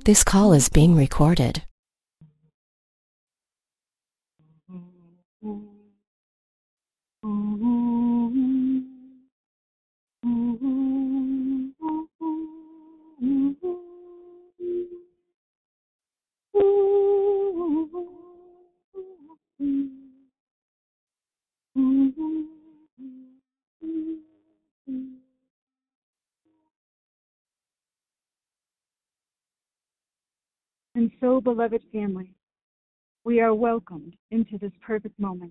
This call is being recorded. And so, beloved family, we are welcomed into this perfect moment.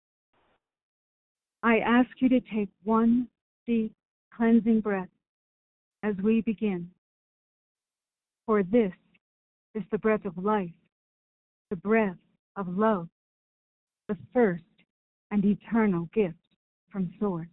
I ask you to take one deep, cleansing breath as we begin. For this is the breath of life, the breath of love, the first and eternal gift from Source.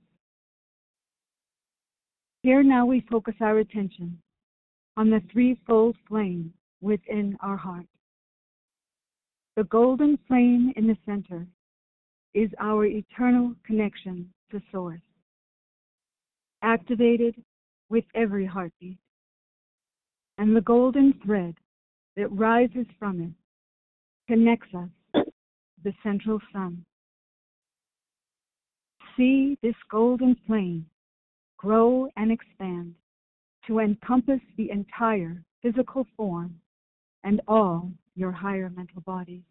Here now we focus our attention on the threefold flame within our heart. The golden flame in the center is our eternal connection to Source, activated with every heartbeat. And the golden thread that rises from it connects us to the central sun. See this golden flame grow and expand to encompass the entire physical form and all your higher mental bodies.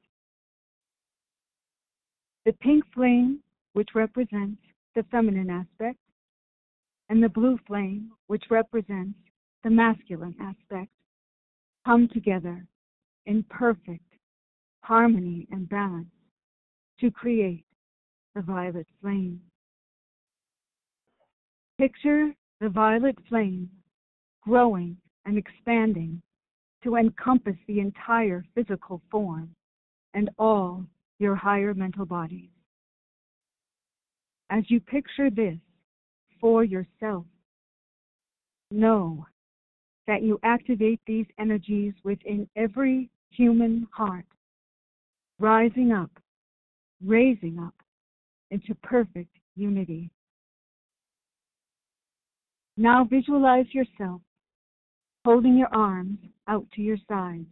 The pink flame, which represents the feminine aspect, and the blue flame, which represents the masculine aspect, come together in perfect harmony and balance to create the violet flame. Picture the violet flame growing and expanding to encompass the entire physical form and all your higher mental bodies. As you picture this for yourself, know that you activate these energies within every human heart, rising up, raising up into perfect unity. Now visualize yourself holding your arms out to your sides.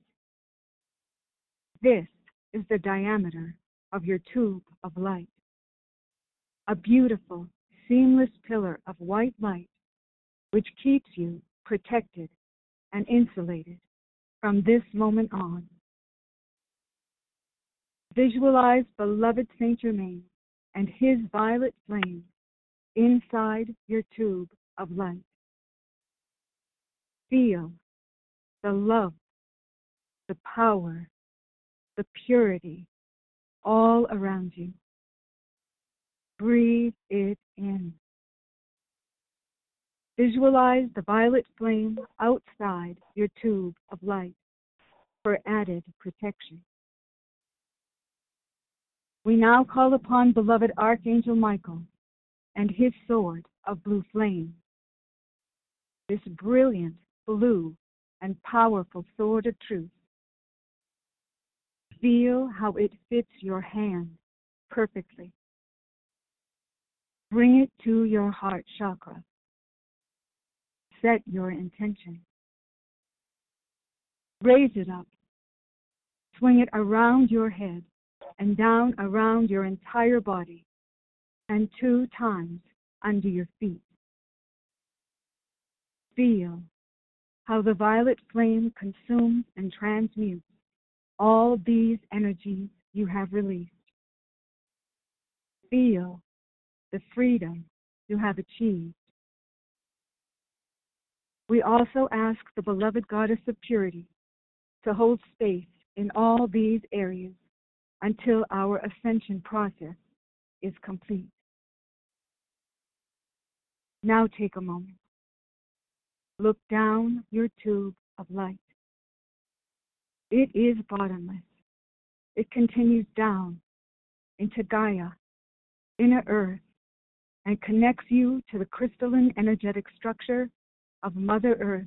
This is the diameter of your tube of light, a beautiful, seamless pillar of white light which keeps you protected and insulated from this moment on. Visualize beloved Saint Germain and his violet flame inside your tube of light. Feel the love, the power, the purity all around you. Breathe it in. Visualize the violet flame outside your tube of light for added protection. We now call upon beloved Archangel Michael and his sword of blue flame. This brilliant blue and powerful sword of truth. Feel how it fits your hand perfectly. Bring it to your heart chakra. Set your intention. Raise it up. Swing it around your head and down around your entire body and 2 times under your feet. Feel how the violet flame consumes and transmutes all these energies you have released. Feel the freedom you have achieved. We also ask the beloved Goddess of Purity to hold space in all these areas until our ascension process is complete. Now take a moment. Look down your tube of light. It is bottomless. It continues down into Gaia, inner earth, and connects you to the crystalline energetic structure of Mother Earth.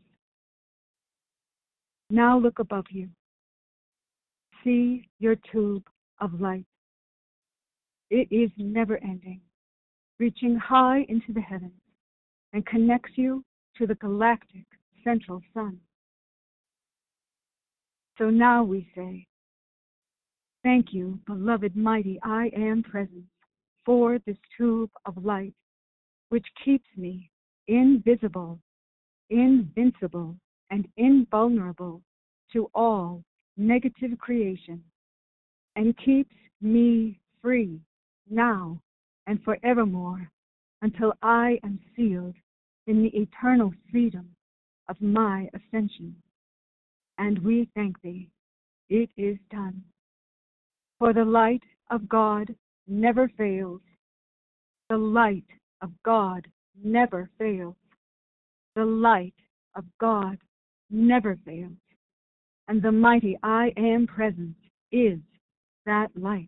Now look above you. See your tube of light. It is never ending, reaching high into the heavens and connects you to the galactic central sun. So now we say, thank you, beloved mighty I Am Presence, for this tube of light which keeps me invisible, invincible, and invulnerable to all negative creation, and keeps me free now and forevermore until I am sealed in the eternal freedom of my ascension. And we thank thee. It is done. For the light of God never fails. The light of God never fails. The light of God never fails. And the mighty I Am Presence is that light.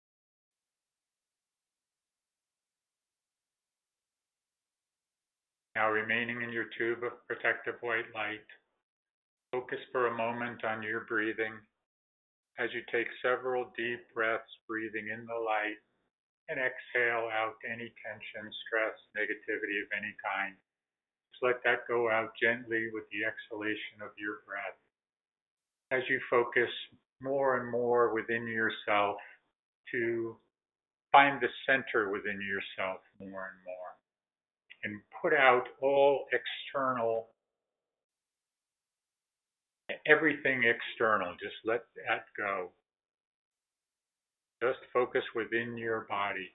Now remaining in your tube of protective white light, focus for a moment on your breathing as you take several deep breaths, breathing in the light, and exhale out any tension, stress, negativity of any kind. Just let that go out gently with the exhalation of your breath. As you focus more and more within yourself to find the center within yourself more and more, and put out all external, everything external, just let that go. Just focus within your body.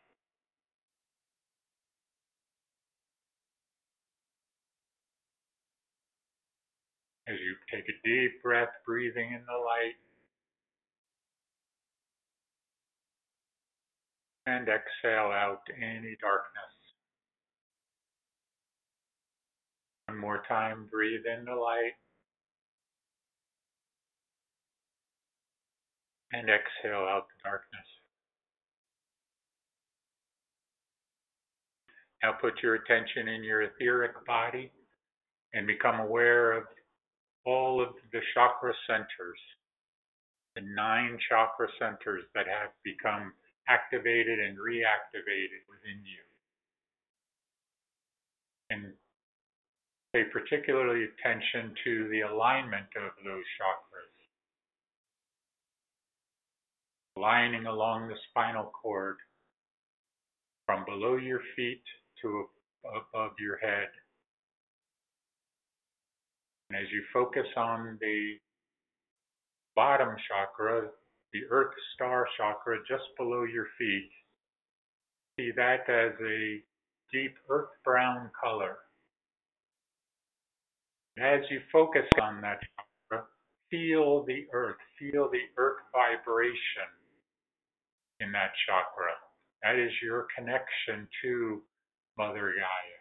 As you take a deep breath, breathing in the light, and exhale out any darkness. One more time, breathe in the light, and exhale out the darkness. Now put your attention in your etheric body and become aware of all of the chakra centers, the 9 chakra centers that have become activated and reactivated within you. And pay particularly attention to the alignment of those chakras. Aligning along the spinal cord from below your feet to above your head. And as you focus on the bottom chakra, the Earth Star chakra just below your feet, see that as a deep earth brown color. And as you focus on that chakra, feel the earth vibration in that chakra. That is your connection to Mother Gaia.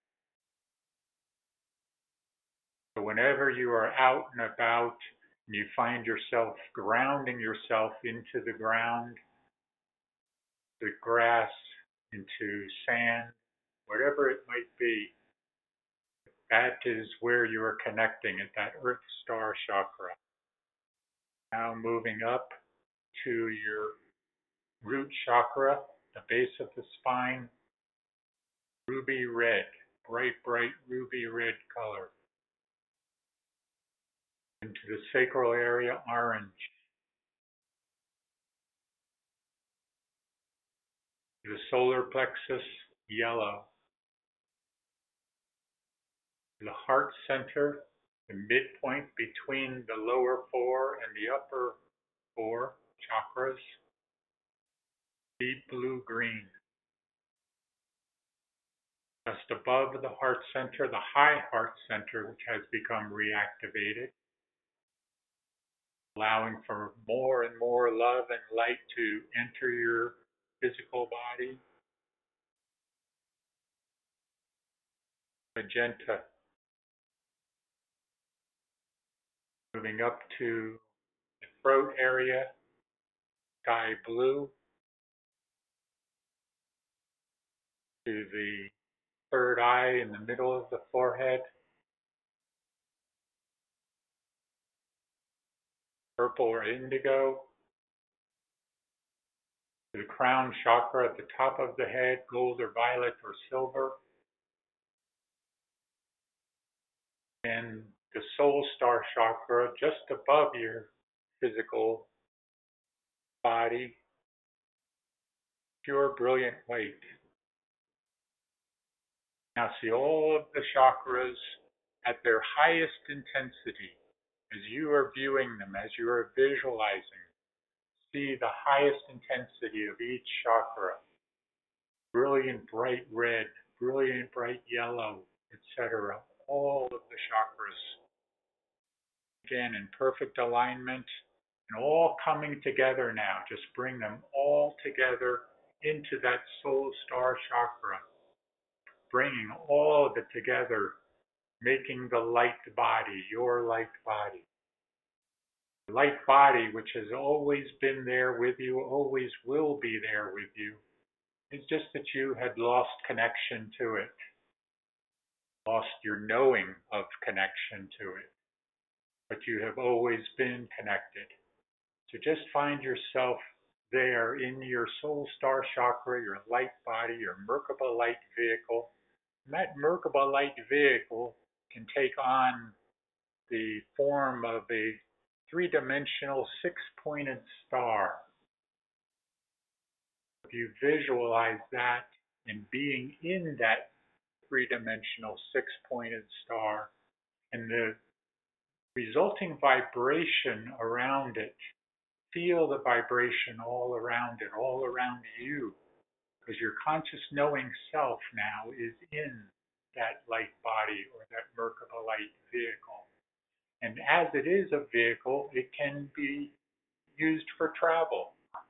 So whenever you are out and about and you find yourself grounding yourself into the ground, the grass, into sand, whatever it might be, that is where you are connecting at that Earth Star chakra. Now moving up to your root chakra, the base of the spine, ruby red, bright ruby red color. Into the sacral area, orange. The solar plexus, yellow. The heart center, the midpoint between the lower 4 and the upper 4 chakras, deep blue-green. Just above the heart center, the high heart center, which has become reactivated, allowing for more and more love and light to enter your physical body. Magenta. Moving up to the throat area, sky blue, to the third eye in the middle of the forehead, purple or indigo, to the crown chakra at the top of the head, gold or violet or silver, and the soul star chakra just above your physical body, pure brilliant white. Now see all of the chakras at their highest intensity as you are viewing them, as you are visualizing. See the highest intensity of each chakra. Brilliant bright red, brilliant bright yellow, etc. All of the chakras. Again, in perfect alignment and all coming together now. Just bring them all together into that soul star chakra. Bringing all of it together, making the light body, your light body. The light body, which has always been there with you, always will be there with you. It's just that you had lost connection to it, lost your knowing of connection to it. But you have always been connected. So just find yourself there in your soul star chakra, your light body, your Merkaba light vehicle. And that Merkaba light vehicle can take on the form of a three-dimensional six-pointed star. If you visualize that and being in that three-dimensional six-pointed star and the resulting vibration around it, feel the vibration all around it, all around you, because your conscious knowing self now is in that light body or that Merkaba light vehicle. And as it is a vehicle, it can be used for travel.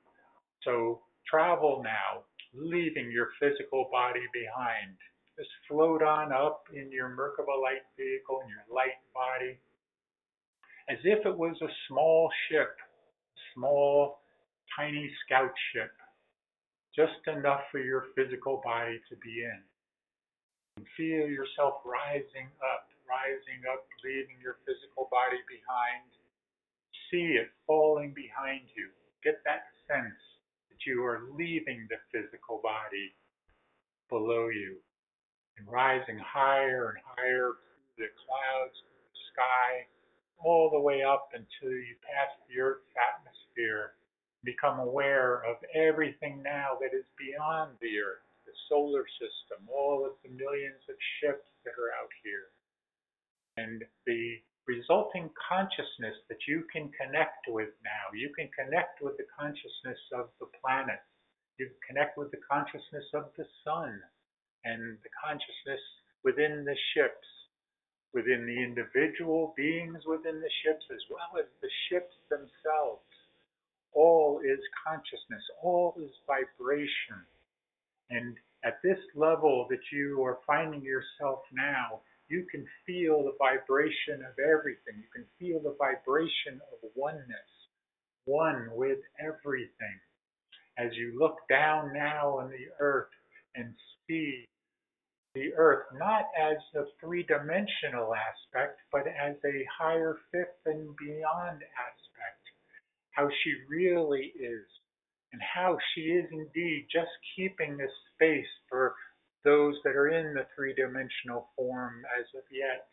So travel now, leaving your physical body behind. Just float on up in your Merkaba light vehicle, in your light body, as if it was a small ship, small, tiny scout ship, just enough for your physical body to be in. And feel yourself rising up, leaving your physical body behind. See it falling behind you. Get that sense that you are leaving the physical body below you and rising higher and higher through the clouds, the sky, all the way up until you pass the Earth's atmosphere. Become aware of everything now that is beyond the Earth, the solar system, all of the millions of ships that are out here. And the resulting consciousness that you can connect with now. You can connect with the consciousness of the planets. You can connect with the consciousness of the sun and the consciousness within the ships, within the individual beings within the ships, as well as the ships themselves. All is consciousness, all is vibration. And at this level that you are finding yourself now, you can feel the vibration of everything. You can feel the vibration of oneness, one with everything. As you look down now on the earth and see the earth not as a three-dimensional aspect, but as a higher fifth and beyond aspect, how she really is, and how she is indeed just keeping this space for those that are in the three-dimensional form as of yet.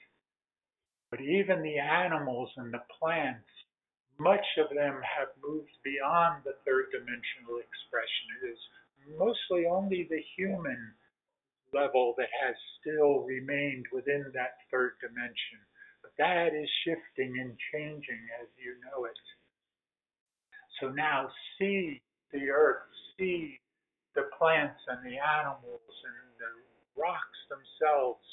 But even the animals and the plants, much of them have moved beyond the third-dimensional expression. It is mostly only the human level that has still remained within that third dimension. But that is shifting and changing as you know it. So now see the earth, see the plants and the animals and the rocks themselves,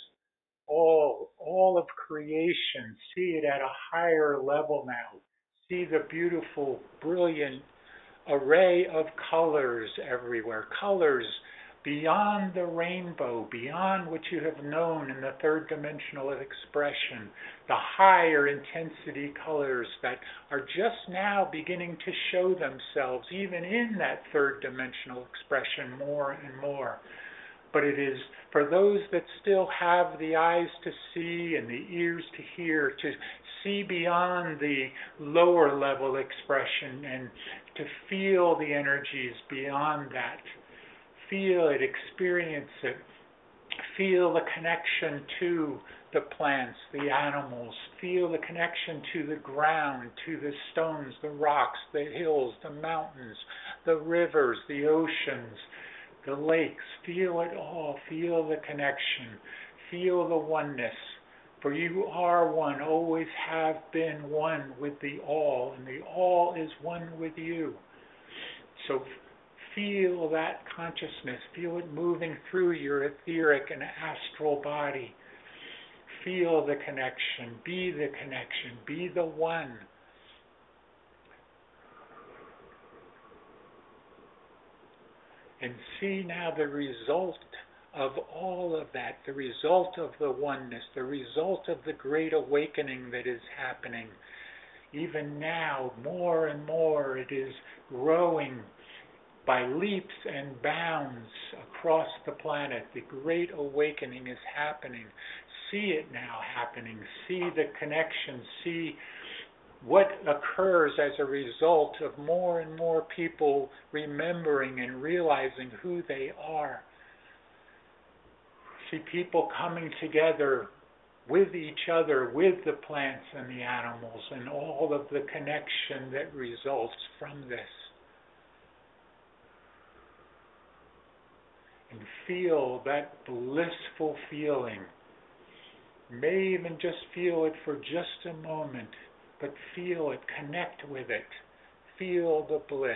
all of creation. See it at a higher level now. See the beautiful, brilliant array of colors everywhere. Colors beyond the rainbow, beyond what you have known in the third dimensional expression, the higher intensity colors that are just now beginning to show themselves even in that third dimensional expression more and more. But it is for those that still have the eyes to see and the ears to hear, to see beyond the lower level expression and to feel the energies beyond that. Feel it, experience it, Feel the connection to the plants, the animals. Feel the connection to the ground, to the stones, the rocks, the hills, the mountains, the rivers, the oceans, the lakes. Feel it all. Feel the connection. Feel the oneness. For you are one, always have been one with the all, and the all is one with you. So feel that consciousness. Feel it moving through your etheric and astral body. Feel the connection. Be the connection. Be the one. And see now the result of all of that, the result of the oneness, the result of the great awakening that is happening. Even now, more and more, it is growing by leaps and bounds across the planet. The great awakening is happening. See it now happening. See the connection. See what occurs as a result of more and more people remembering and realizing who they are. See people coming together with each other, with the plants and the animals, and all of the connection that results from this. And feel that blissful feeling. You may even just feel it for just a moment, but feel it, connect with it. Feel the bliss.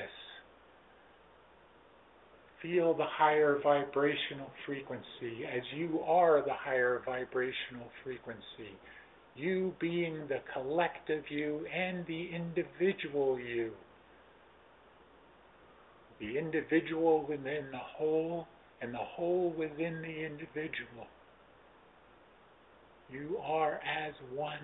Feel the higher vibrational frequency as you are the higher vibrational frequency. You being the collective you and the individual you. The individual within the whole and the whole within the individual. You are as one.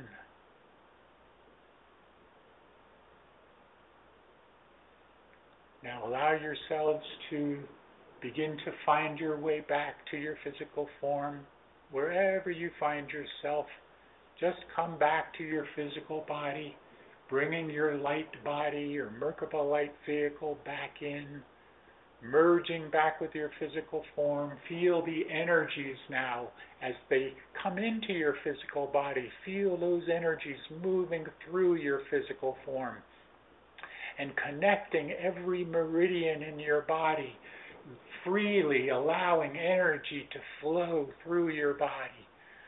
Now allow yourselves to begin to find your way back to your physical form. Wherever you find yourself, just come back to your physical body, bringing your light body, your Merkaba light vehicle back in, merging back with your physical form. Feel the energies now as they come into your physical body. Feel those energies moving through your physical form and connecting every meridian in your body, freely allowing energy to flow through your body.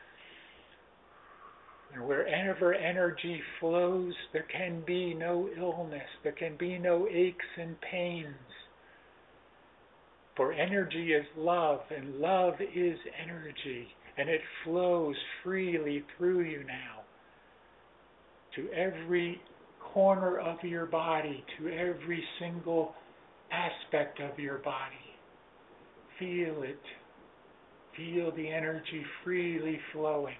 And wherever energy flows, there can be no illness, there can be no aches and pains. For energy is love, and love is energy, and it flows freely through you now to every corner of your body, to every single aspect of your body. Feel it. Feel the energy freely flowing.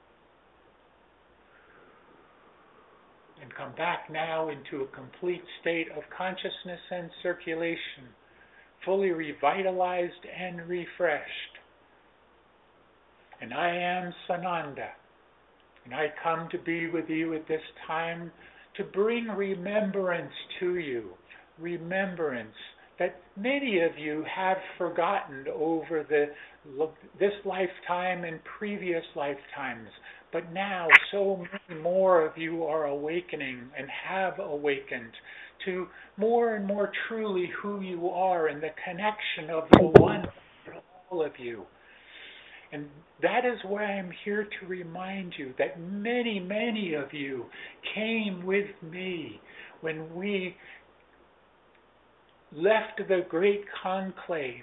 And come back now into a complete state of consciousness and circulation, fully revitalized and refreshed. And I am Sananda, and I come to be with you at this time to bring remembrance to you, remembrance that many of you have forgotten over this lifetime and previous lifetimes. But now so many more of you are awakening and have awakened to more and more truly who you are and the connection of the one in all of you. And that is why I'm here to remind you that many, many of you came with me when we left the great conclave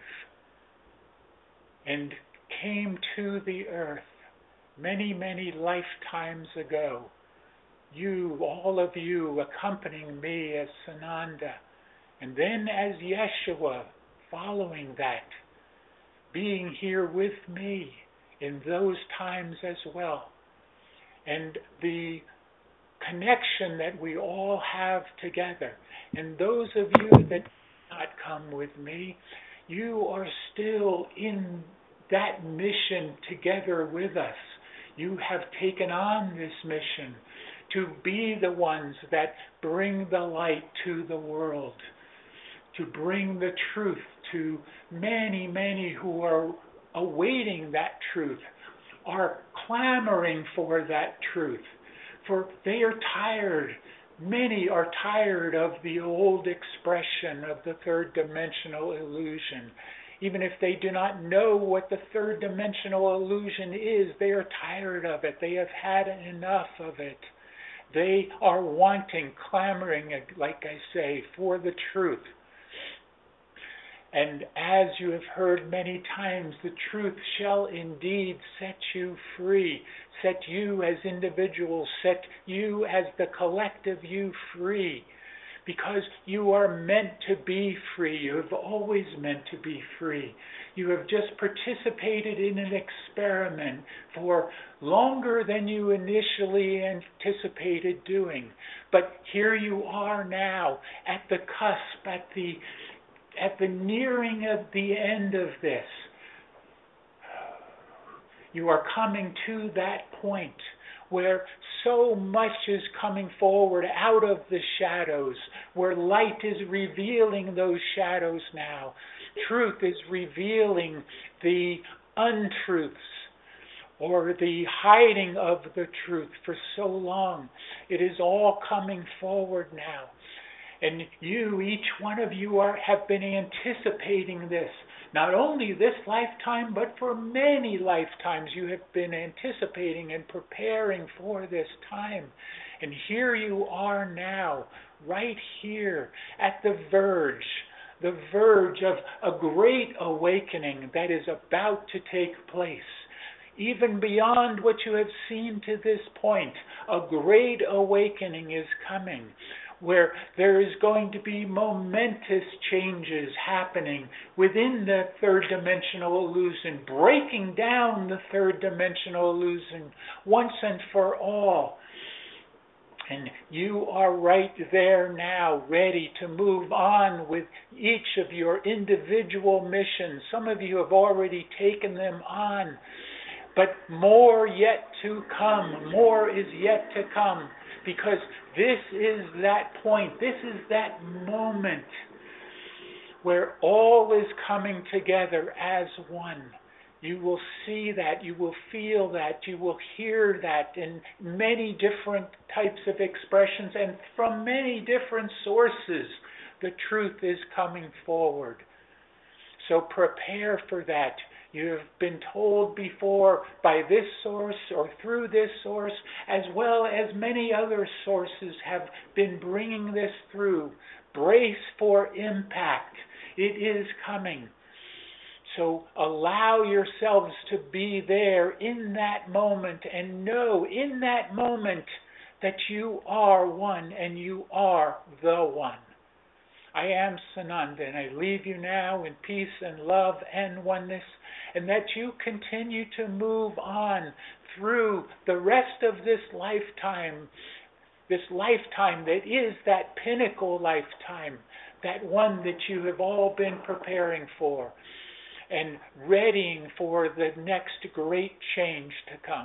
and came to the earth many, many lifetimes ago. You, all of you, accompanying me as Sananda, and then as Yeshua, following that, being here with me in those times as well. And the connection that we all have together. And those of you that did not come with me, you are still in that mission together with us. You have taken on this mission to be the ones that bring the light to the world, to bring the truth to many, many who are awaiting that truth, are clamoring for that truth. For they are tired. Many are tired of the old expression of the third dimensional illusion. Even if they do not know what the third dimensional illusion is, they are tired of it. They have had enough of it. They are wanting, clamoring, like I say, for the truth. And as you have heard many times, the truth shall indeed set you free, set you as individuals, set you as the collective you free. Because you are meant to be free. You have always meant to be free. You have just participated in an experiment for longer than you initially anticipated doing. But here you are now at the cusp, at the nearing of the end of this. You are coming to that point where so much is coming forward out of the shadows, where light is revealing those shadows now. Truth is revealing the untruths or the hiding of the truth for so long. It is all coming forward now. And you, each one of you, have been anticipating this. Not only this lifetime, but for many lifetimes you have been anticipating and preparing for this time. And here you are now, right here at the verge of a great awakening that is about to take place. Even beyond what you have seen to this point, a great awakening is coming, where there is going to be momentous changes happening within the third dimensional illusion, breaking down the third dimensional illusion once and for all. And you are right there now, ready to move on with each of your individual missions. Some of you have already taken them on, but more yet to come. More is yet to come. Because this is that point, this is that moment where all is coming together as one. You will see that, you will feel that, you will hear that in many different types of expressions and from many different sources. The truth is coming forward. So prepare for that. You have been told before by this source or through this source, as well as many other sources have been bringing this through. Brace for impact. It is coming. So allow yourselves to be there in that moment and know in that moment that you are one and you are the one. I am Sananda, and I leave you now in peace and love and oneness, and that you continue to move on through the rest of this lifetime that is that pinnacle lifetime, that one that you have all been preparing for, and readying for the next great change to come.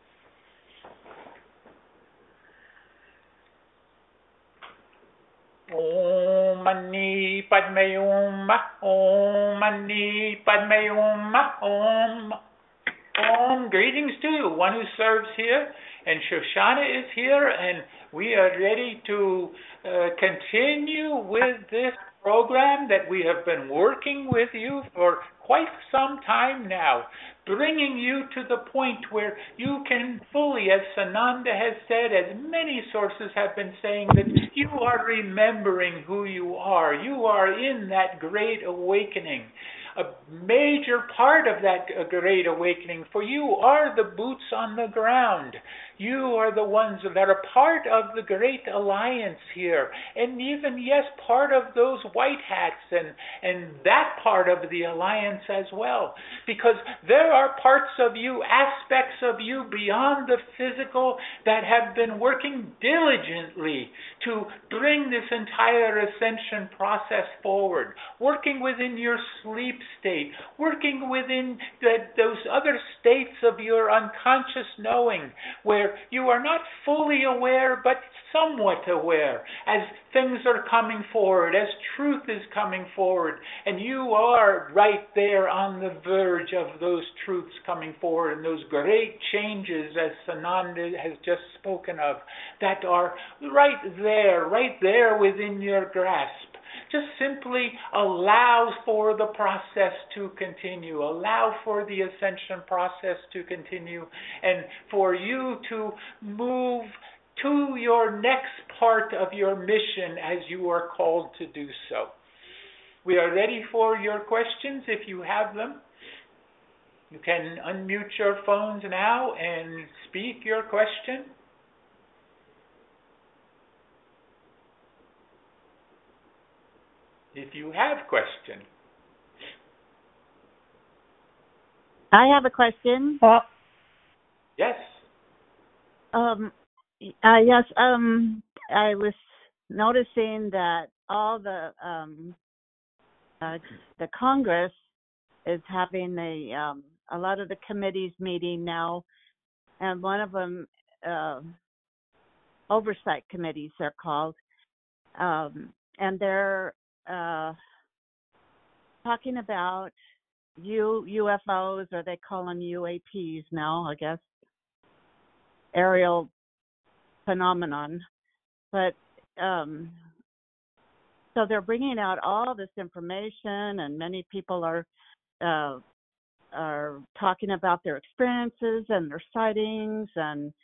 Om Mani Padme Hum, Om Mani Padme Hum, Om. Om. Greetings to you, one who serves here, and Shoshana is here, and we are ready to continue with this program that we have been working with you for quite some time now, bringing you to the point where you can fully, as Sananda has said, as many sources have been saying, that you are remembering who you are. You are in that great awakening. A major part of that great awakening for you are the boots on the ground. You are the ones that are part of the great alliance here, and even, yes, part of those white hats and that part of the alliance as well, because there are parts of you, aspects of you beyond the physical that have been working diligently to bring bring this entire ascension process forward, working within your sleep state, working within those other states of your unconscious knowing, where you are not fully aware but somewhat aware as things are coming forward, as truth is coming forward, and you are right there on the verge of those truths coming forward and those great changes, as Sananda has just spoken of, that are right there within your grasp. Just simply allow for the process to continue. Allow for the ascension process to continue, and for you to move to your next part of your mission as you are called to do so. We are ready for your questions if you have them. You can unmute your phones now and speak your question. If you have questions. I have a question. Yes. Yes. I was noticing that all the Congress is having a lot of the committees meeting now, and one of them oversight committees they're called, and they're talking about UFOs, or they call them UAPs now, I guess, aerial phenomenon. But so they're bringing out all this information, and many people are talking about their experiences and their sightings, and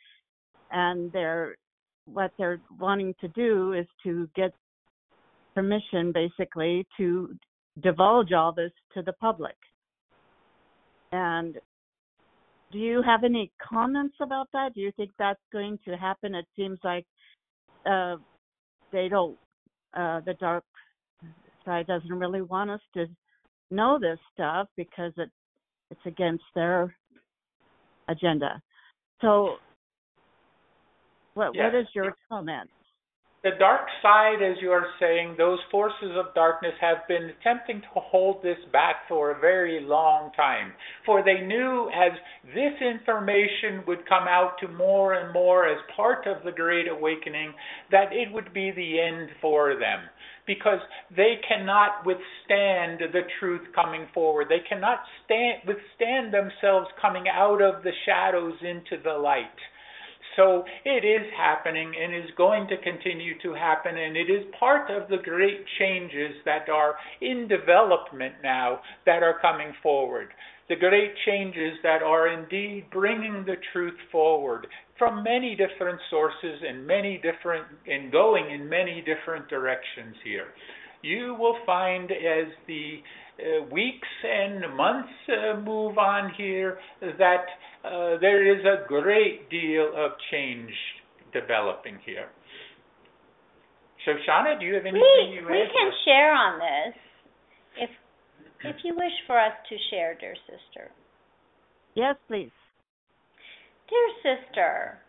what they're wanting to do is to get permission, basically, to divulge all this to the public. And do you have any comments about that? Do you think that's going to happen? It seems like they don't. The dark side doesn't really want us to know this stuff because it's against their agenda. So, what is your comment? The dark side, as you are saying, those forces of darkness have been attempting to hold this back for a very long time. For they knew as this information would come out to more and more as part of the Great Awakening, that it would be the end for them. Because they cannot withstand the truth coming forward. They cannot withstand themselves coming out of the shadows into the light. So it is happening and is going to continue to happen, and it is part of the great changes that are in development now that are coming forward. The great changes that are indeed bringing the truth forward from many different sources and going in many different directions here. You will find as the weeks and months move on here that there is a great deal of change developing here. Shoshana, do you have anything you We can share on this if you wish for us to share, dear sister. Yes, please. Dear sister,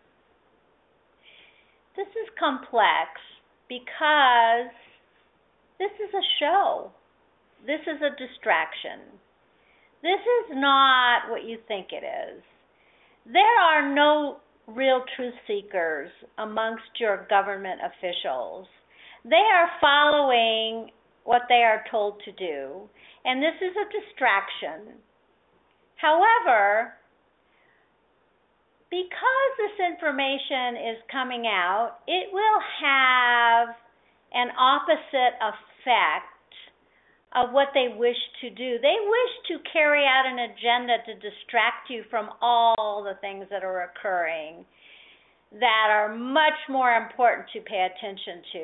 this is complex because this is a show. This is a distraction. This is not what you think it is. There are no real truth seekers amongst your government officials. They are following what they are told to do, and this is a distraction. However, because this information is coming out, it will have an opposite effect of what they wish to do. They wish to carry out an agenda to distract you from all the things that are occurring that are much more important to pay attention to.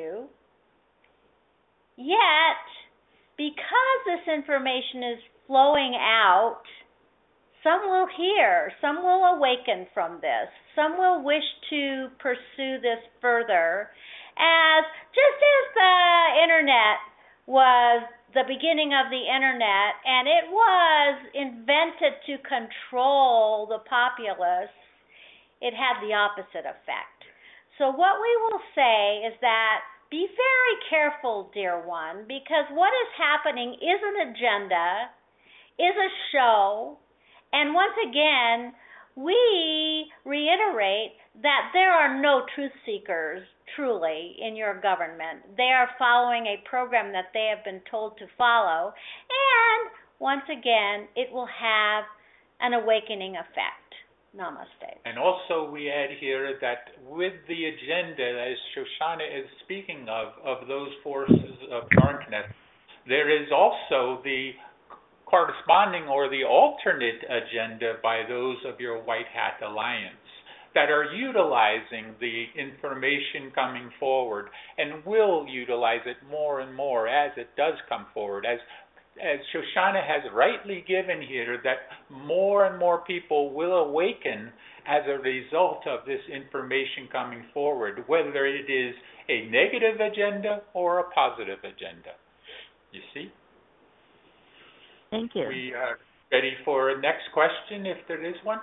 Yet, because this information is flowing out, some will hear, some will awaken from this, some will wish to pursue this further, as just as the internet was the beginning of the internet, and it was invented to control the populace, it had the opposite effect. So what we will say is that be very careful, dear one, because what is happening is an agenda, is a show, and once again, we reiterate that there are no truth seekers truly in your government. They are following a program that they have been told to follow, and once again, it will have an awakening effect. Namaste. And also we add here that with the agenda, as Shoshana is speaking of those forces of darkness, there is also the corresponding or the alternate agenda by those of your White Hat Alliance that are utilizing the information coming forward and will utilize it more and more as it does come forward. As Shoshana has rightly given here, that more and more people will awaken as a result of this information coming forward, whether it is a negative agenda or a positive agenda. You see? Thank you. We are ready for a next question, if there is one.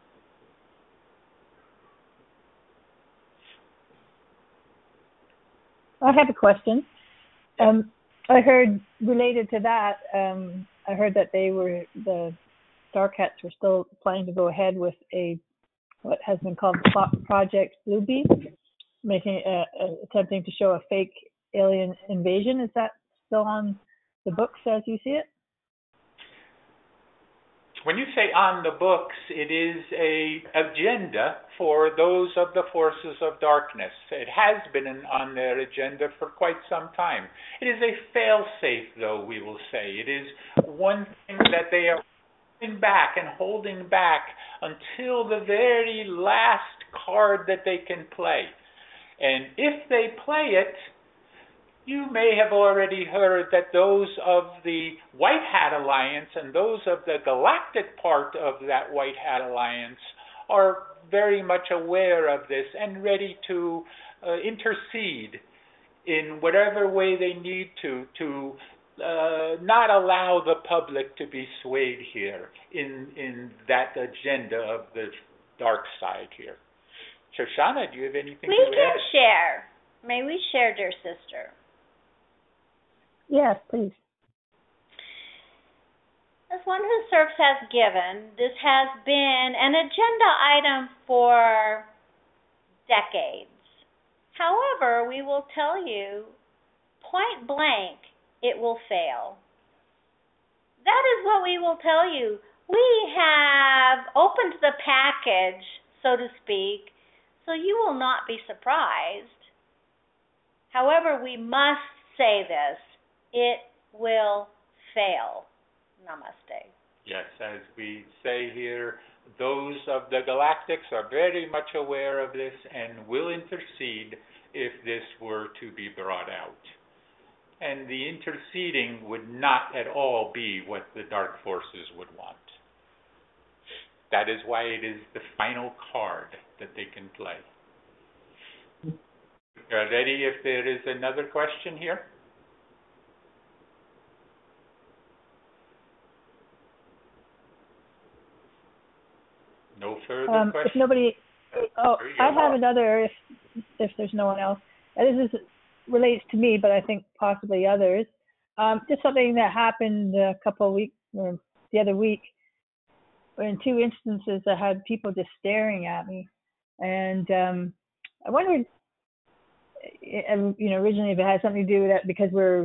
I have a question. I heard related to that, I heard that the Dark Hats were still planning to go ahead with what has been called Project Bluebeam, attempting to show a fake alien invasion. Is that still on the books as you see it? When you say on the books, it is an agenda for those of the forces of darkness. It has been on their agenda for quite some time. It is a fail-safe, though, we will say. It is one thing that they are holding back until the very last card that they can play. And if they play it, you may have already heard that those of the White Hat Alliance and those of the galactic part of that White Hat Alliance are very much aware of this and ready to intercede in whatever way they need to not allow the public to be swayed here in that agenda of the dark side here. Shoshana, do you have anything We to add? can share. May we share, dear sister? Yes, please. As one who serves has given, this has been an agenda item for decades. However, we will tell you, point blank, it will fail. That is what we will tell you. We have opened the package, so to speak, so you will not be surprised. However, we must say this. It will fail. Namaste. Yes, as we say here, those of the Galactics are very much aware of this and will intercede if this were to be brought out. And the interceding would not at all be what the Dark Forces would want. That is why it is the final card that they can play. Are ready if there is another question here? No further questions? If nobody, I have another. If there's no one else, this relates to me, but I think possibly others. Just something that happened a couple of weeks, or the other week, in two instances, I had people just staring at me, and I wondered, originally if it had something to do with that because we're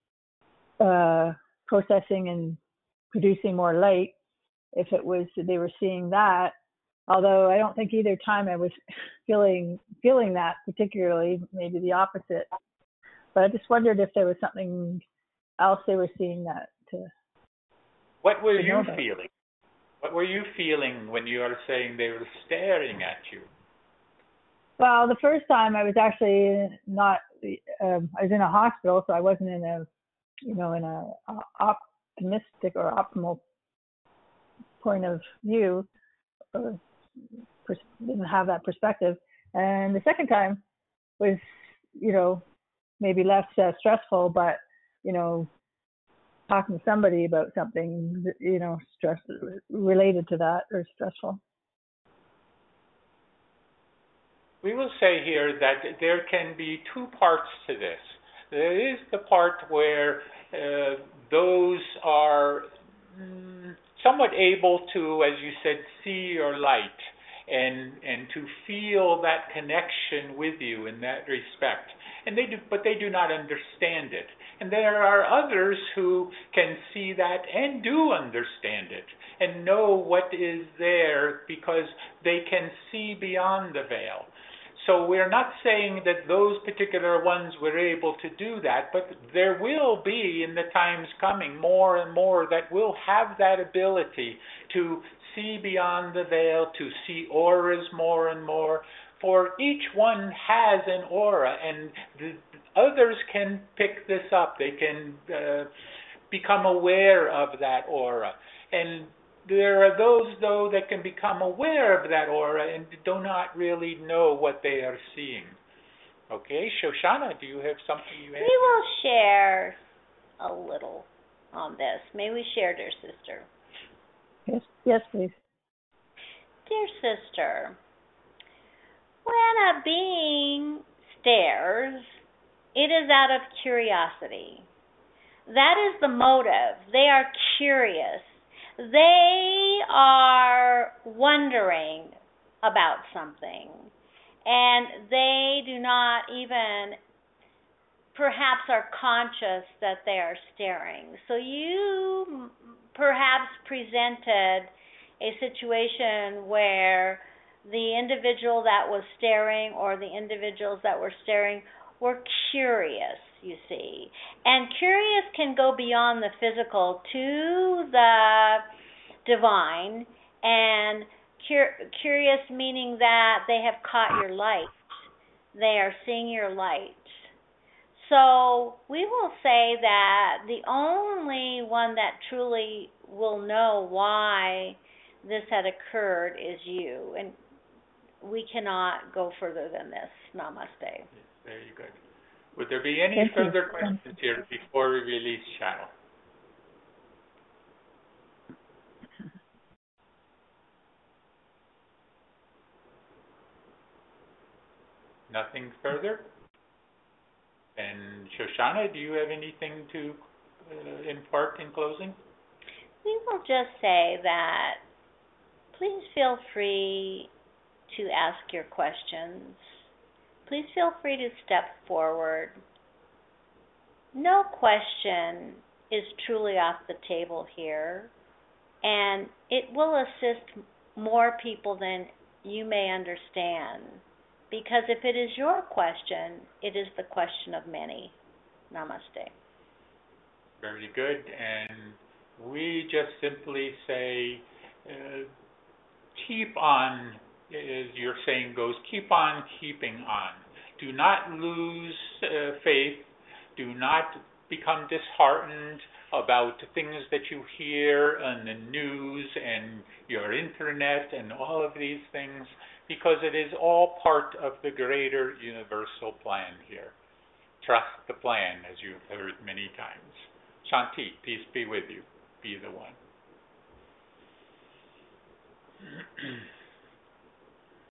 processing and producing more light. If it was they were seeing that, although I don't think either time I was feeling that particularly, maybe the opposite. But I just wondered if there was something else they were seeing that to. What were you feeling? What were you feeling when you are saying they were staring at you? Well, the first time I was actually not. I was in a hospital, so I wasn't in a optimistic or optimal point of view, or didn't have that perspective. And the second time was, maybe less stressful, but, talking to somebody about something, stress related to that or stressful. we will say here that there can be two parts to this. There is the part where those are somewhat able to, as you said, see your light and to feel that connection with you in that respect. And they do, but they do not understand it. And there are others who can see that and do understand it and know what is there because they can see beyond the veil. So we're not saying that those particular ones were able to do that, but there will be in the times coming more and more that will have that ability to see beyond the veil, to see auras more and more. For each one has an aura, and the others can pick this up. They can become aware of that aura. And there are those, though, that can become aware of that aura and do not really know what they are seeing. Okay, Shoshana, do you have something you have? We will share a little on this. May we share, dear sister? Yes, please. Dear sister, when a being stares, it is out of curiosity. That is the motive. They are curious. They are wondering about something, and they do not even perhaps are conscious that they are staring. So you perhaps presented a situation where the individual that was staring or the individuals that were staring were curious, you see. And curious can go beyond the physical to the divine, and curious meaning that they have caught your light. They are seeing your light. So we will say that the only one that truly will know why this had occurred is you. And we cannot go further than this. Namaste. Very good. Would there be any further questions here before we release channel? Nothing further? And Shoshana, do you have anything to impart in closing? We will just say that please feel free to ask your questions. Please feel free to step forward. No question is truly off the table here, and it will assist more people than you may understand. Because if it is your question, it is the question of many. Namaste. Very good. And we just simply say, keep on, as your saying goes, keep on keeping on. Do not lose faith. Do not become disheartened about things that you hear on the news and your internet and all of these things, because it is all part of the greater universal plan here. Trust the plan, as you've heard many times. Shanti, peace be with you. Be the one.